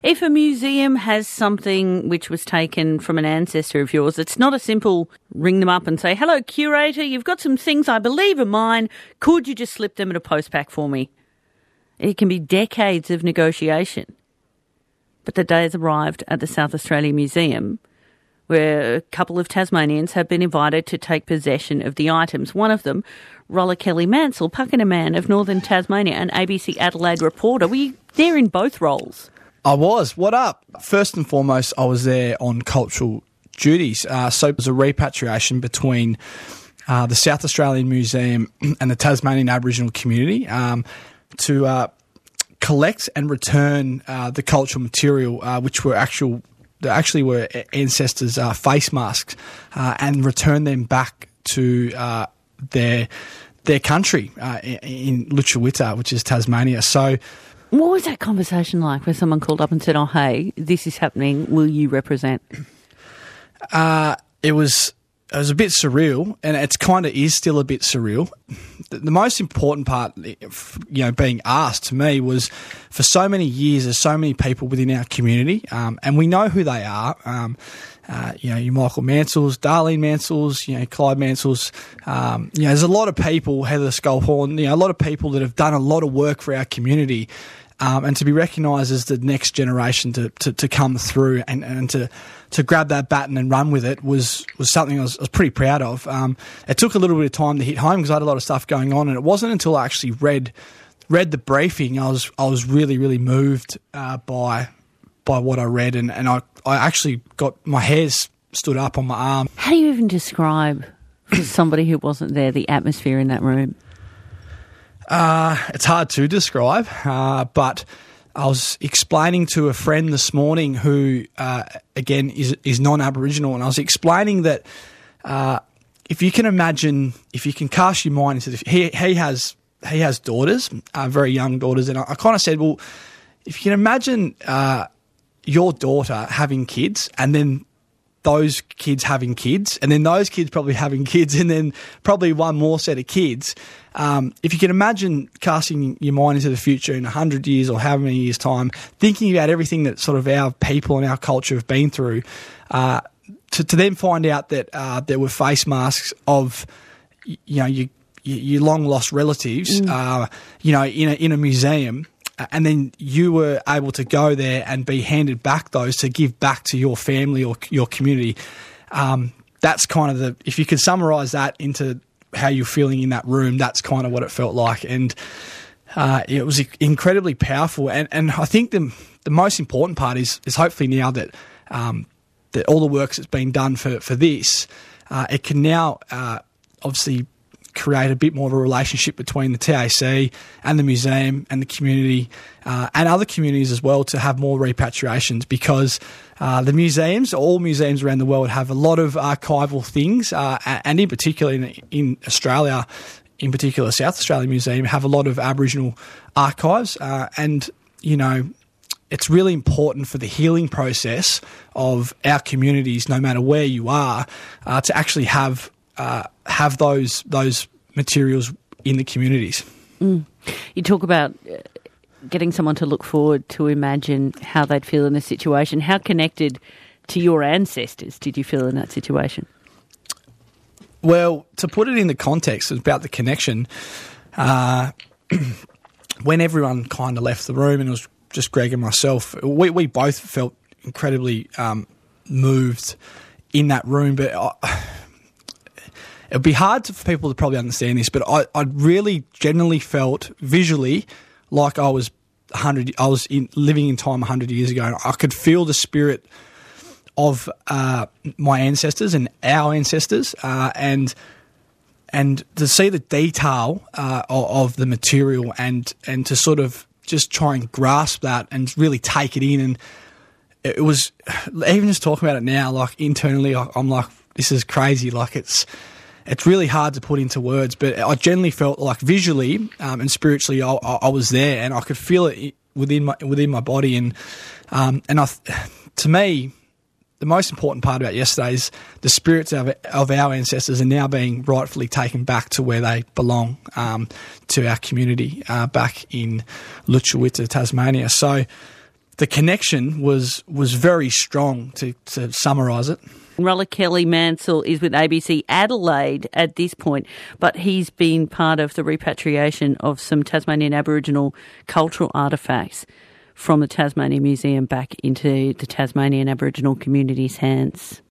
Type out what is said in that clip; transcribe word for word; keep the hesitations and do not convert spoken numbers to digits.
If a museum has something which was taken from an ancestor of yours, it's not a simple ring them up and say, hello, curator, you've got some things I believe are mine. Could you just slip them in a postpack for me? It can be decades of negotiation. But the day has arrived at the South Australia Museum where a couple of Tasmanians have been invited to take possession of the items. One of them, Rolla Kelly-Mansell, Puckener man of Northern Tasmania, an A B C Adelaide reporter. Were you there in both roles? I was. What up? First and foremost, I was there on cultural duties. Uh, so it was a repatriation between uh, the South Australian Museum and the Tasmanian Aboriginal community um, to uh, collect and return uh, the cultural material, uh, which were actual, actually were ancestors' uh, face masks, uh, and return them back to uh, their their country uh, in Lutruwita, which is Tasmania. So. What was that conversation like where someone called up and said, oh, hey, this is happening, will you represent? Uh, it was it was a bit surreal, and it's kind of is still a bit surreal. The, the most important part, you know, being asked to me was for so many years there's so many people within our community, um, and we know who they are. Um, uh, you know, you Michael Mansells, Darlene Mansells, you know, Clyde Mansells. Um, you know, there's a lot of people, Heather Sculhorn, you know, a lot of people that have done a lot of work for our community. Um, and to be recognised as the next generation to, to, to come through and, and to to grab that baton and run with it was, was something I was, I was pretty proud of. Um, it took a little bit of time to hit home because I had a lot of stuff going on, and it wasn't until I actually read read the briefing I was I was really really moved uh, by by what I read, and, and I I actually got my hairs stood up on my arm. How do you even describe for somebody who wasn't there the atmosphere in that room? Uh, it's hard to describe, uh, but I was explaining to a friend this morning who, uh, again, is is non-Aboriginal, and I was explaining that uh, if you can imagine, if you can cast your mind into the, he he has he has daughters, uh, very young daughters, and I, I kind of said, well, if you can imagine uh, your daughter having kids, and then those kids having kids, and then those kids probably having kids, and then probably one more set of kids. Um, if you can imagine casting your mind into the future in one hundred years or however many years' time, thinking about everything that sort of our people and our culture have been through, uh, to, to then find out that uh, there were face masks of, you know, your, your long-lost relatives, mm. uh, you know, in a, in a museum, and then you were able to go there and be handed back those to give back to your family or your community. Um, that's kind of the, if you could summarise that into how you're feeling in that room, that's kind of what it felt like. And uh, it was incredibly powerful. And, and I think the the most important part is is hopefully now that um, that all the work that's been done for, for this, uh, it can now uh, obviously create a bit more of a relationship between the T A C and the museum and the community uh, and other communities as well to have more repatriations, because uh, the museums, all museums around the world, have a lot of archival things, uh, and in particular in, in Australia, in particular South Australia Museum, have a lot of Aboriginal archives, uh, and, you know, it's really important for the healing process of our communities, no matter where you are, uh, to actually have Uh, have those those materials in the communities. Mm. You talk about uh, getting someone to look forward to imagine how they'd feel in a situation. How connected to your ancestors did you feel in that situation? Well, to put it in the context about the connection, uh, when everyone kind of left the room and it was just Greg and myself, we, we both felt incredibly um, moved in that room, but I, it would be hard to, for people to probably understand this, but I, I really generally felt visually like I was one hundred. I was in, living in time one hundred years ago, and I could feel the spirit of uh, my ancestors and our ancestors, uh, and and to see the detail uh, of, of the material, and and to sort of just try and grasp that and really take it in. And it was, even just talking about it now, like internally, I, I'm like, this is crazy. Like it's. It's really hard to put into words, but I generally felt like visually um, and spiritually, I, I was there, and I could feel it within my within my body. And um, and I, to me, the most important part about yesterday is the spirits of, of our ancestors are now being rightfully taken back to where they belong, um, to our community uh, back in Lutruwita, Tasmania. So the connection was was very strong, to, to summarise it. Rulla Kelly Mansell is with A B C Adelaide at this point, but he's been part of the repatriation of some Tasmanian Aboriginal cultural artefacts from the Tasmanian Museum back into the Tasmanian Aboriginal community's hands.